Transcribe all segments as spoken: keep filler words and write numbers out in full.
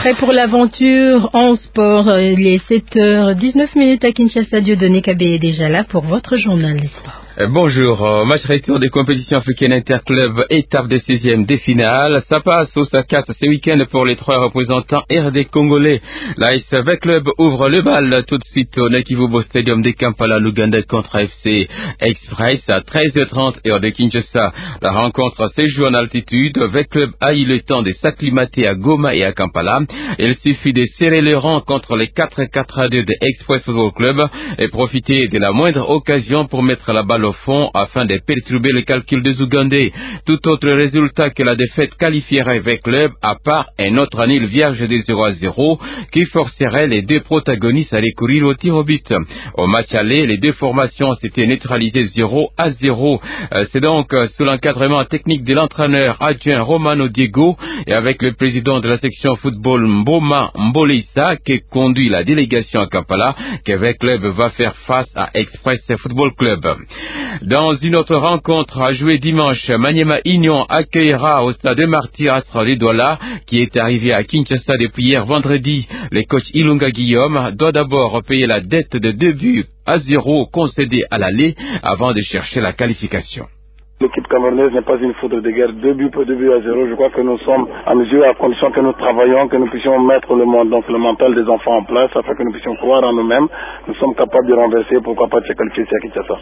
Prêt pour l'aventure en sport, il est sept heures dix-neuf minutes à Kinshasa. Dieudonné Kabé est déjà là pour votre journal des sports. Bonjour, match retour des compétitions africaines interclubs, étape de seizième des finales. Ça passe au Sakat ce week-end pour les trois représentants R D congolais. L'A S V Club ouvre le bal tout de suite au Nakivubo Stadium de Kampala, l'Ouganda contre F C Express à treize heures trente heure de Kinshasa. La rencontre s'est jouée en altitude. V Club a eu le temps de s'acclimater à Goma et à Kampala. Il suffit de serrer les rangs contre les quatre quatre à deux de Express Football Club et profiter de la moindre occasion pour mettre la balle au fond afin de perturber le calcul des Ougandais. Tout autre résultat que la défaite qualifierait V Club à part un autre nul vierge de zéro à zéro qui forcerait les deux protagonistes à recourir au tir au but. Au match aller, les deux formations s'étaient neutralisées zéro à zéro. Euh, C'est donc euh, sous l'encadrement technique de l'entraîneur adjoint Romano Diego et avec le président de la section football Mboma Mbolisa qui conduit la délégation à Kampala que V Club va faire face à Express Football Club. Dans une autre rencontre à jouer dimanche, Maniema Union accueillera au stade de Martyr Astra de Douala, qui est arrivé à Kinshasa depuis hier vendredi. Le coach Ilunga Guillaume doit d'abord payer la dette de deux buts à zéro concédés à l'aller avant de chercher la qualification. L'équipe camerounaise n'est pas une foudre de guerre, deux buts pour deux buts à zéro. Je crois que nous sommes à mesure, à condition que nous travaillons, que nous puissions mettre le monde, donc le mental des enfants en place, afin que nous puissions croire en nous-mêmes. Nous sommes capables de renverser, pourquoi pas de se qualifier à Kinshasa.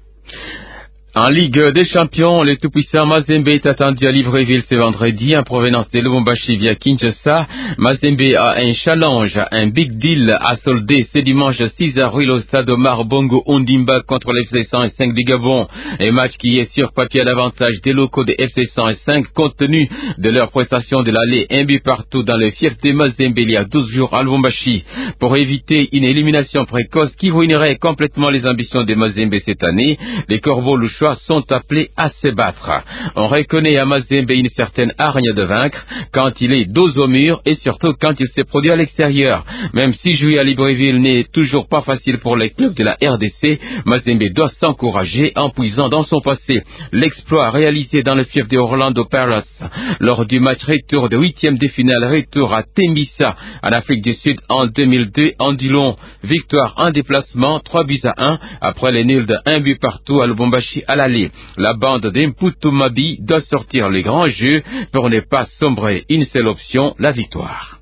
En Ligue des Champions, le tout-puissant Mazembe est attendu à Libreville ce vendredi en provenance de Lubumbashi via Kinshasa. Mazembe a un challenge, un big deal à solder ce dimanche six avril au stade Omar Bongo Ondimba contre le F C cent cinq du Gabon. Un match qui est sur papier à l'avantage des locaux de F C cent cinq compte tenu de leur prestation de l'aller un but partout dans le fief de Mazembe il y a douze jours à Lubumbashi. Pour éviter une élimination précoce qui ruinerait complètement les ambitions de Mazembe cette année, les Corbeaux louchois sont appelés à se battre. On reconnaît à Mazembe une certaine hargne de vaincre quand il est dos au mur et surtout quand il s'est produit à l'extérieur. Même si jouer à Libreville n'est toujours pas facile pour les clubs de la R D C, Mazembe doit s'encourager en puisant dans son passé. L'exploit réalisé dans le fief de Orlando Pirates lors du match retour de huitième de finale retour à Tembisa en Afrique du Sud en deux mille deux en Dillon. Victoire en déplacement trois buts à un après les nuls de un but partout à Lubumbashi à l'aller. La bande d'Imputu Mabi doit sortir les grands jeux pour ne pas sombrer une seule option, la victoire.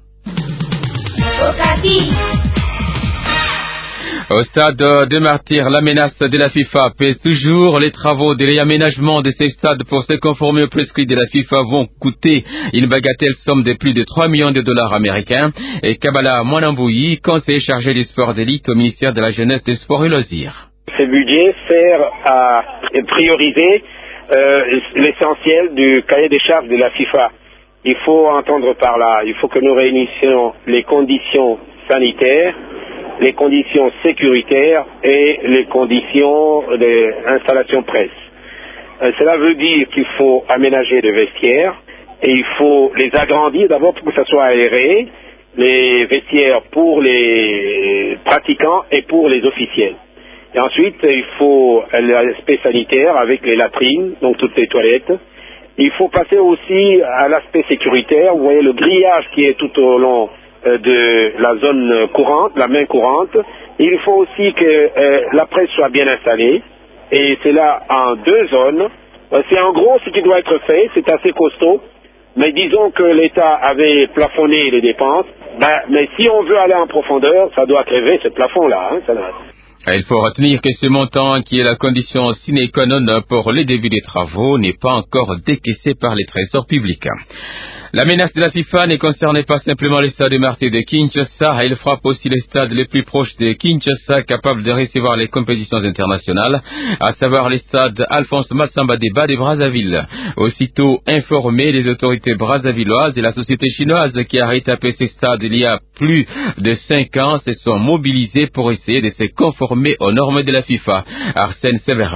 Au stade de Martyr, la menace de la FIFA pèse toujours. Les travaux de réaménagement de ces stades pour se conformer aux prescrits de la FIFA vont coûter une bagatelle somme de plus de trois millions de dollars américains. Et Kabala Mwanambouyi, conseiller chargé du sport d'élite au ministère de la Jeunesse, des Sports et Loisirs. Ce budget sert à prioriser euh, l'essentiel du cahier des charges de la FIFA. Il faut entendre par là, il faut que nous réunissions les conditions sanitaires, les conditions sécuritaires et les conditions d'installation presse. Euh, cela veut dire qu'il faut aménager des vestiaires et il faut les agrandir d'abord pour que ça soit aéré, les vestiaires pour les pratiquants et pour les officiels. Et ensuite, il faut l'aspect sanitaire avec les latrines, donc toutes les toilettes. Il faut passer aussi à l'aspect sécuritaire. Vous voyez le grillage qui est tout au long euh, de la zone courante, la main courante. Il faut aussi que euh, la presse soit bien installée. Et c'est là en deux zones. Euh, c'est en gros ce qui doit être fait. C'est assez costaud. Mais disons que l'État avait plafonné les dépenses. Ben, mais si on veut aller en profondeur, ça doit crever ce plafond-là. Hein, ça doit... Il faut retenir que ce montant, qui est la condition sine qua non pour le début des travaux, n'est pas encore décaissé par les trésors publics. La menace de la FIFA ne concernait pas simplement le stade de Martyr de Kinshasa, elle frappe aussi les stades les plus proches de Kinshasa, capables de recevoir les compétitions internationales, à savoir les stades Alphonse Massamba Deba de Brazzaville. Aussitôt informés, les autorités brazzavilloises et la société chinoise qui a rétapé ces stades il y a plus de cinq ans se sont mobilisés pour essayer de se conformer aux normes de la FIFA. Arsène Séverin.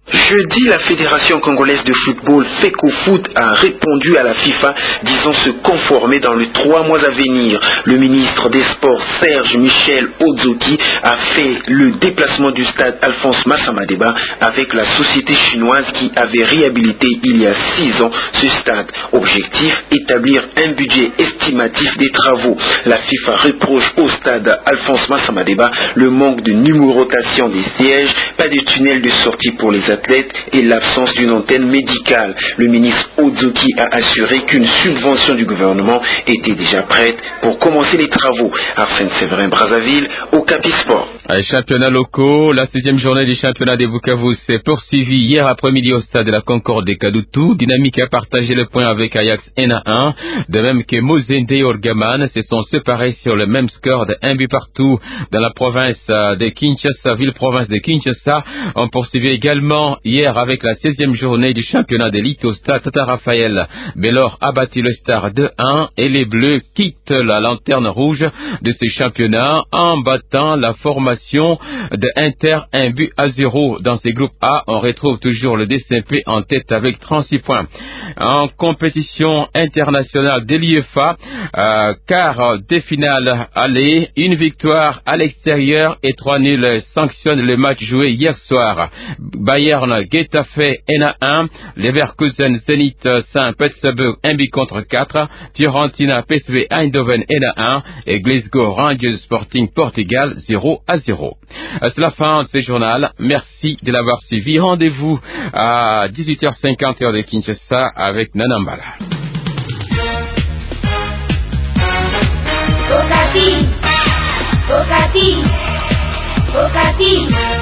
Jeudi, la Fédération congolaise de football FECOFOOT a répondu à la FIFA disant se conformer dans les trois mois à venir. Le ministre des Sports Serge Michel Ozoki a fait le déplacement du stade Alphonse Massamadeba avec la société chinoise qui avait réhabilité il y a six ans ce stade. Objectif, établir un budget estimatif des travaux. La FIFA reproche au stade Alphonse Massamadeba le manque de numérotation des sièges, pas de tunnel de sortie pour les athlètes et l'absence d'une antenne médicale. Le ministre Ozoki a assuré qu'une subvention du gouvernement était déjà prête pour commencer les travaux. Arsène Séverin, Brazzaville, Okapi Sport. Les championnats locaux, la sixième journée du championnat des Bukavu s'est poursuivie hier après-midi au stade de la Concorde de Kadutu. Dynamique a partagé le point avec Ajax un à un, de même que Mozende et Orgaman se sont séparés sur le même score de un but partout dans la province de Kinshasa, ville-province de Kinshasa. On poursuivait également hier avec la seizième journée du championnat d'élite au stade Tata Raphaël. Bellor a battu le Star deux un et les Bleus quittent la lanterne rouge de ce championnat en battant la formation de Inter un but à zéro. Dans ces groupes A, on retrouve toujours le D C P en tête avec trente-six points. En compétition internationale de l'U E F A, euh, quart des finales aller, une victoire à l'extérieur et trois nuls sanctionnent le match joué hier soir. Bayern Getafe un à un, Leverkusen Zenit Saint-Pétersbourg un but contre quatre, Fiorentina P S V Eindhoven un à un et Glasgow Rangers Sporting Portugal zéro à zéro. C'est la fin de ce journal. Merci de l'avoir suivi. Rendez-vous à dix-huit heures cinquante heure de Kinshasa avec Nanambala. Okapi, Okapi, Okapi.